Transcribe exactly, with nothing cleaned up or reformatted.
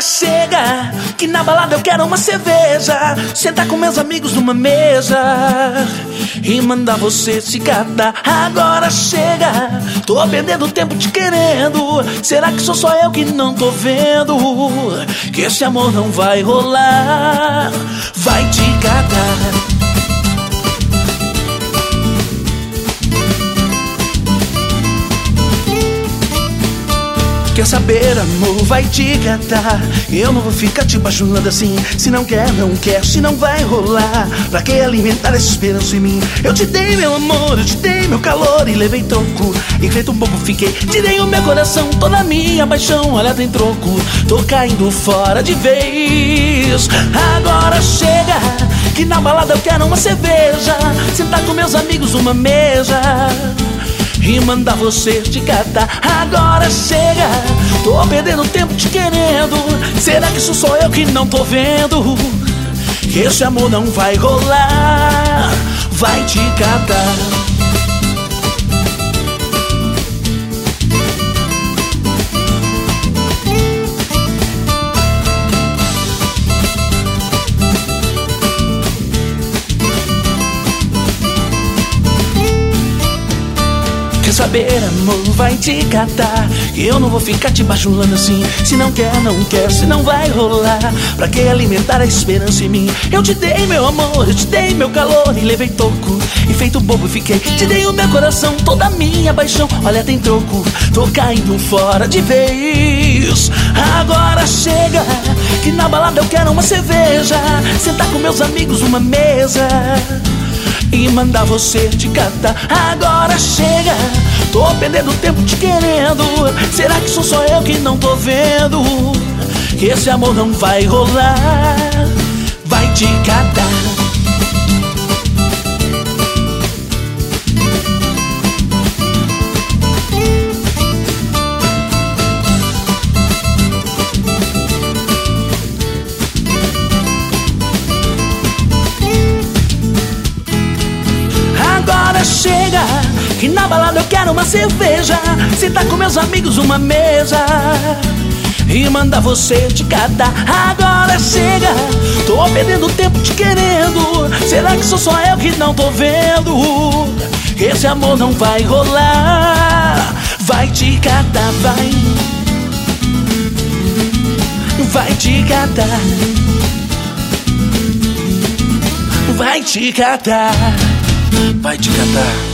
chega, que na balada eu quero uma cerveja, sentar com meus amigos numa mesa e mandar você se catar. Agora chega, tô perdendo tempo te querendo. Será que sou só eu que não tô vendo que esse amor não vai rolar? Vai te catar. Quer saber, amor, vai te catar. Eu não vou ficar te bajulando assim. Se não quer, não quer, se não vai rolar. Pra que alimentar essa esperança em mim? Eu te dei meu amor, eu te dei meu calor e levei troco. E feito um pouco fiquei, te dei o meu coração, toda a minha paixão, olha tem troco. Tô caindo fora de vez. Agora chega, que na balada eu quero uma cerveja, sentar com meus amigos numa mesa e mandar você te catar. Agora chega, tô perdendo tempo te querendo. Será que sou só eu que não tô vendo que esse amor não vai rolar? Vai te catar. Quer saber, amor, vai te catar. Eu não vou ficar te bajulando assim. Se não quer, não quer, se não vai rolar. Pra que alimentar a esperança em mim? Eu te dei meu amor, eu te dei meu calor e levei toco. E feito bobo fiquei, te dei o meu coração, toda a minha paixão, olha tem troco. Tô caindo fora de vez. Agora chega, que na balada eu quero uma cerveja, sentar com meus amigos numa mesa e mandar você te catar. Agora chega, tô perdendo tempo te querendo. Será que sou só eu que não tô vendo que esse amor não vai rolar? Vai te catar. Chega, que na balada eu quero uma cerveja, sentar com meus amigos numa mesa e mandar você te catar. Agora chega, tô perdendo tempo te querendo. Será que sou só eu que não tô vendo que esse amor não vai rolar? Vai te catar, vai. Vai te catar. Vai te catar. Vai te catar.